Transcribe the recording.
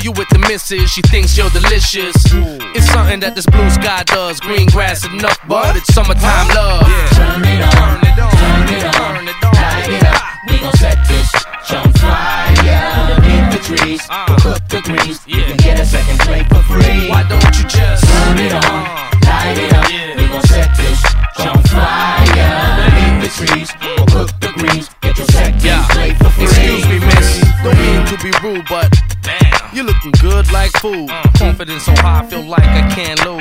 you with the missus, she thinks you're delicious. It's something that this blue sky does. Green grass enough, but it's summertime love. Turn it on, turn it on, light it up. We gon' set this on fire. Underneath the trees, cook the grease. You can get a second plate for free. Why don't you just turn it on, light it up? We gon' set this on fire. Underneath the trees, cook the grease. Get your second plate for free. Excuse me, miss, don't mean to be rude, but damn, you looking good like food. Confidence so high, I feel like I can't lose.